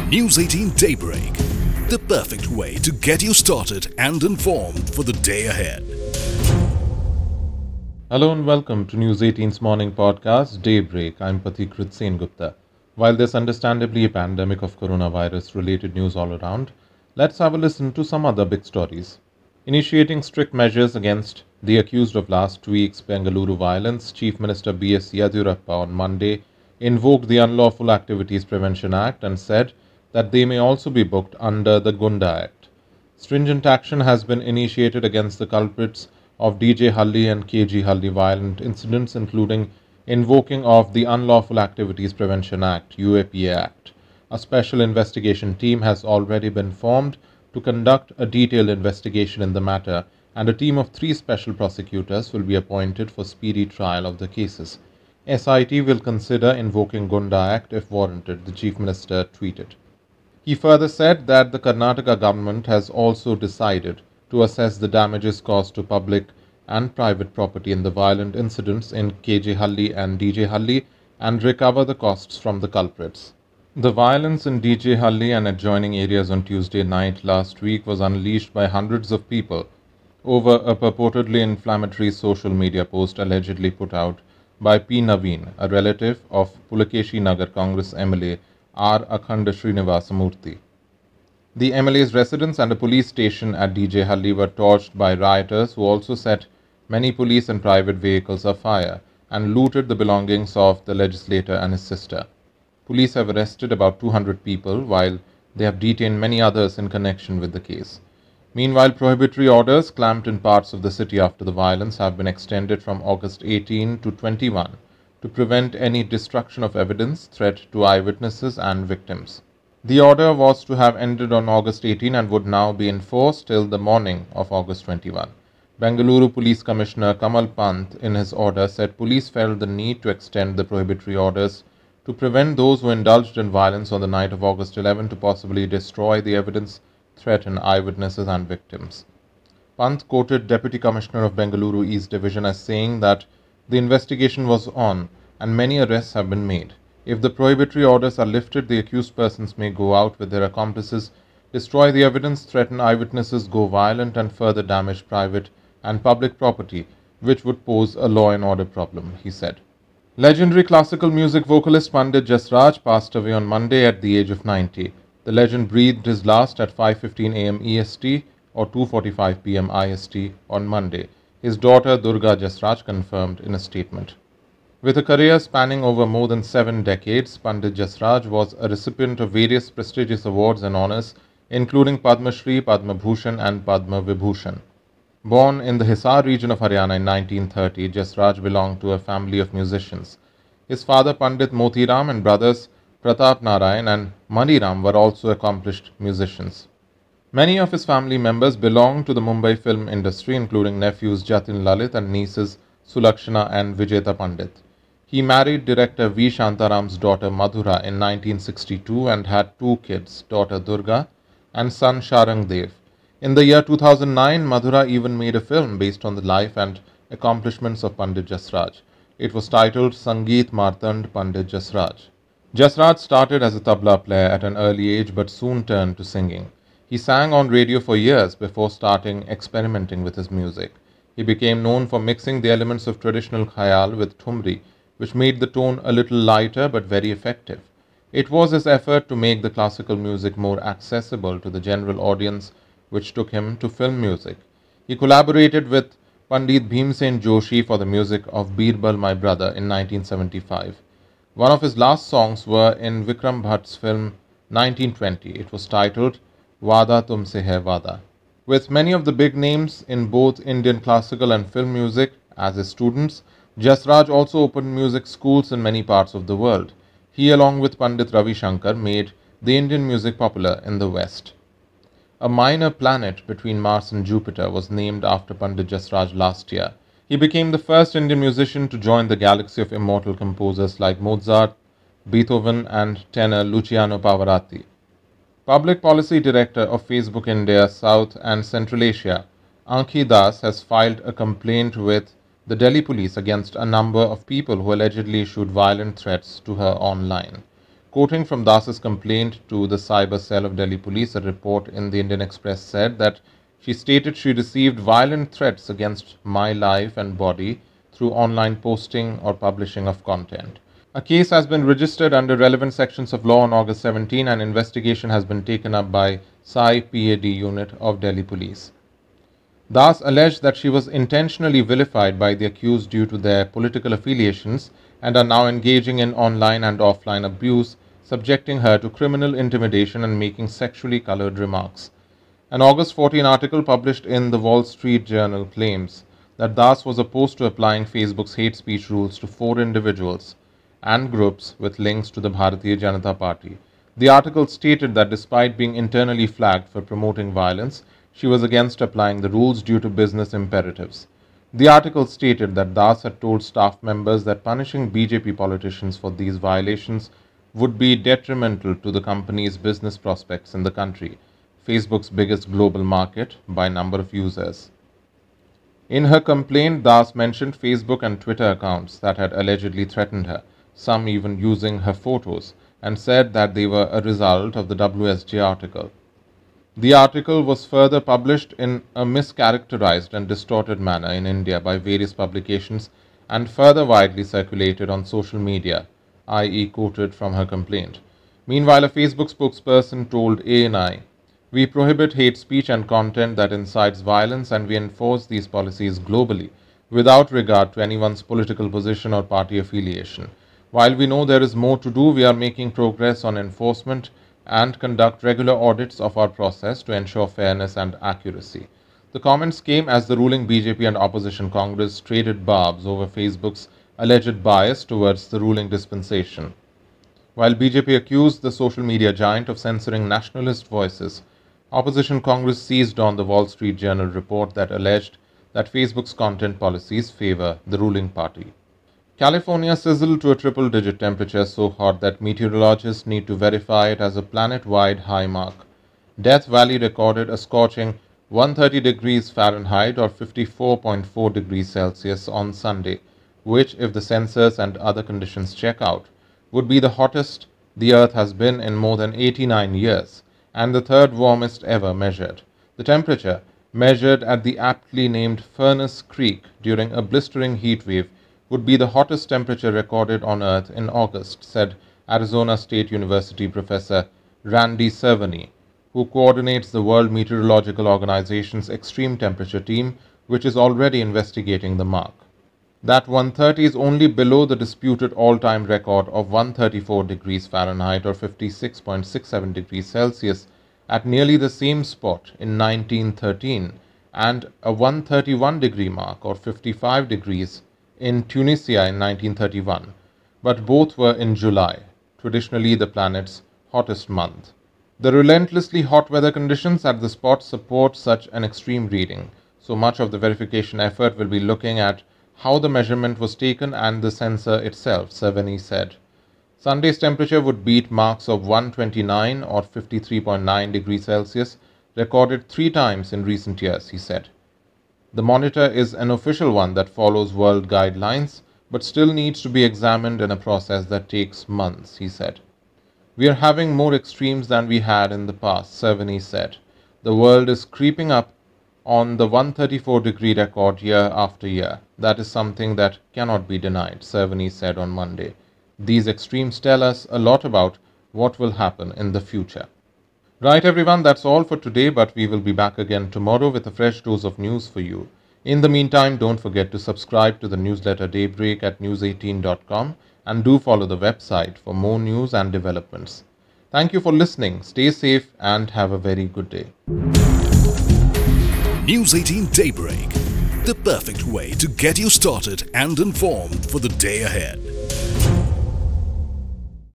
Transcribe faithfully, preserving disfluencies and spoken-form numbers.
News eighteen Daybreak, the perfect way to get you started and informed for the day ahead. Hello and welcome to News eighteen's morning podcast, Daybreak. I'm Pathikrit Sengupta. While there's understandably a pandemic of coronavirus-related news all around, let's have a listen to some other big stories. Initiating strict measures against the accused of last week's Bengaluru violence, Chief Minister B S Yediyurappa on Monday invoked the Unlawful Activities Prevention Act and said that they may also be booked under the Gunda Act. Stringent action has been initiated against the culprits of D J Halli and K G Halli violent incidents, including invoking of the Unlawful Activities Prevention Act, U A P A Act. A special investigation team has already been formed to conduct a detailed investigation in the matter, and a team of three special prosecutors will be appointed for speedy trial of the cases. S I T will consider invoking Gunda Act if warranted, the Chief Minister tweeted. He further said that the Karnataka government has also decided to assess the damages caused to public and private property in the violent incidents in K G Halli and D J Halli and recover the costs from the culprits. The violence in D J Halli and adjoining areas on Tuesday night last week was unleashed by hundreds of people over a purportedly inflammatory social media post allegedly put out by P. Naveen, a relative of Pulakeshi Nagar Congress M L A R. Akhanda Srinivasa Murthy. The M L A's residence and a police station at D J Halli were torched by rioters who also set many police and private vehicles afire and looted the belongings of the legislator and his sister. Police have arrested about two hundred people, while they have detained many others in connection with the case. Meanwhile, prohibitory orders clamped in parts of the city after the violence have been extended from August eighteenth to twenty-first to prevent any destruction of evidence, threat to eyewitnesses and victims. The order was to have ended on August eighteenth and would now be enforced till the morning of August twenty-first. Bengaluru Police Commissioner Kamal Pant in his order said police felt the need to extend the prohibitory orders to prevent those who indulged in violence on the night of August eleventh to possibly destroy the evidence, threaten eyewitnesses and victims. Pant quoted Deputy Commissioner of Bengaluru East Division as saying that the investigation was on and many arrests have been made. If the prohibitory orders are lifted, the accused persons may go out with their accomplices, destroy the evidence, threaten eyewitnesses, go violent and further damage private and public property, which would pose a law and order problem, he said. Legendary classical music vocalist Pandit Jasraj passed away on Monday at the age of ninety. The legend breathed his last at five fifteen a m E S T or two forty-five p m I S T on Monday, his daughter Durga Jasraj confirmed in a statement. With a career spanning over more than seven decades, Pandit Jasraj was a recipient of various prestigious awards and honors, including Padma Shri, Padma Bhushan and Padma Vibhushan. Born in the Hisar region of Haryana in nineteen thirty, Jasraj belonged to a family of musicians. His father Pandit Motiram and brothers Pratap Narayan and Maniram were also accomplished musicians. Many of his family members belonged to the Mumbai film industry, including nephews Jatin Lalit and nieces Sulakshana and Vijeta Pandit. He married director V. Shantaram's daughter Madhura in nineteen sixty-two and had two kids, daughter Durga and son Sharang Dev. In the year two thousand nine, Madhura even made a film based on the life and accomplishments of Pandit Jasraj. It was titled Sangeet Martand Pandit Jasraj. Jasraj started as a tabla player at an early age but soon turned to singing. He sang on radio for years before starting experimenting with his music. He became known for mixing the elements of traditional khayal with thumri, which made the tone a little lighter but very effective. It was his effort to make the classical music more accessible to the general audience which took him to film music. He collaborated with Pandit Bhimsen Joshi for the music of Birbal My Brother in nineteen seventy-five. One of his last songs were in Vikram Bhatt's film nineteen twenty. It was titled Vada Tumse Hai Vada. With many of the big names in both Indian classical and film music as his students, Jasraj also opened music schools in many parts of the world. He, along with Pandit Ravi Shankar, made the Indian music popular in the West. A minor planet between Mars and Jupiter was named after Pandit Jasraj last year. He became the first Indian musician to join the galaxy of immortal composers like Mozart, Beethoven and tenor Luciano Pavarotti. Public Policy Director of Facebook India, South and Central Asia, Ankhi Das, has filed a complaint with the Delhi police against a number of people who allegedly issued violent threats to her online. Quoting from Das's complaint to the cyber cell of Delhi police, a report in the Indian Express said that she stated she received violent threats against my life and body through online posting or publishing of content. A case has been registered under relevant sections of law on August seventeenth, and investigation has been taken up by Sai P A D unit of Delhi police. Das alleged that she was intentionally vilified by the accused due to their political affiliations and are now engaging in online and offline abuse, subjecting her to criminal intimidation and making sexually colored remarks. An August fourteenth article published in the Wall Street Journal claims that Das was opposed to applying Facebook's hate speech rules to four individuals and groups with links to the Bharatiya Janata Party. The article stated that despite being internally flagged for promoting violence, she was against applying the rules due to business imperatives. The article stated that Das had told staff members that punishing B J P politicians for these violations would be detrimental to the company's business prospects in the country, Facebook's biggest global market by number of users. In her complaint, Das mentioned Facebook and Twitter accounts that had allegedly threatened her, some even using her photos, and said that they were a result of the W S J article. The article was further published in a mischaracterized and distorted manner in India by various publications and further widely circulated on social media, that is quoted from her complaint. Meanwhile, a Facebook spokesperson told A N I, "We prohibit hate speech and content that incites violence, and we enforce these policies globally without regard to anyone's political position or party affiliation. While we know there is more to do, we are making progress on enforcement and conduct regular audits of our process to ensure fairness and accuracy." The comments came as the ruling B J P and opposition Congress traded barbs over Facebook's alleged bias towards the ruling dispensation. While B J P accused the social media giant of censoring nationalist voices, opposition Congress seized on the Wall Street Journal report that alleged that Facebook's content policies favor the ruling party. California sizzled to a triple-digit temperature so hot that meteorologists need to verify it as a planet-wide high mark. Death Valley recorded a scorching one hundred thirty degrees Fahrenheit or fifty-four point four degrees Celsius on Sunday, which, if the sensors and other conditions check out, would be the hottest the Earth has been in more than eighty-nine years, and the third warmest ever measured. The temperature, measured at the aptly named Furnace Creek during a blistering heat wave, would be the hottest temperature recorded on Earth in August, said Arizona State University professor Randy Cerveny, who coordinates the World Meteorological Organization's extreme temperature team, which is already investigating the mark. That one hundred thirty is only below the disputed all-time record of one hundred thirty-four degrees Fahrenheit or fifty-six point six seven degrees Celsius at nearly the same spot in nineteen thirteen, and a one hundred thirty-one degree mark or fifty-five degrees in Tunisia in nineteen thirty-one, but both were in July, traditionally the planet's hottest month. The relentlessly hot weather conditions at the spot support such an extreme reading, so much of the verification effort will be looking at how the measurement was taken and the sensor itself, Cerveny said. Sunday's temperature would beat marks of one hundred twenty-nine or fifty-three point nine degrees Celsius recorded three times in recent years, he said. The monitor is an official one that follows world guidelines, but still needs to be examined in a process that takes months, he said. We are having more extremes than we had in the past, Cerveny said. The world is creeping up on the one hundred thirty-four degree record year after year. That is something that cannot be denied, Cerveny said on Monday. These extremes tell us a lot about what will happen in the future. Right everyone, that's all for today, but we will be back again tomorrow with a fresh dose of news for you. In the meantime, don't forget to subscribe to the newsletter Daybreak at news eighteen dot com and do follow the website for more news and developments. Thank you for listening, stay safe and have a very good day. News eighteen Daybreak, the perfect way to get you started and informed for the day ahead.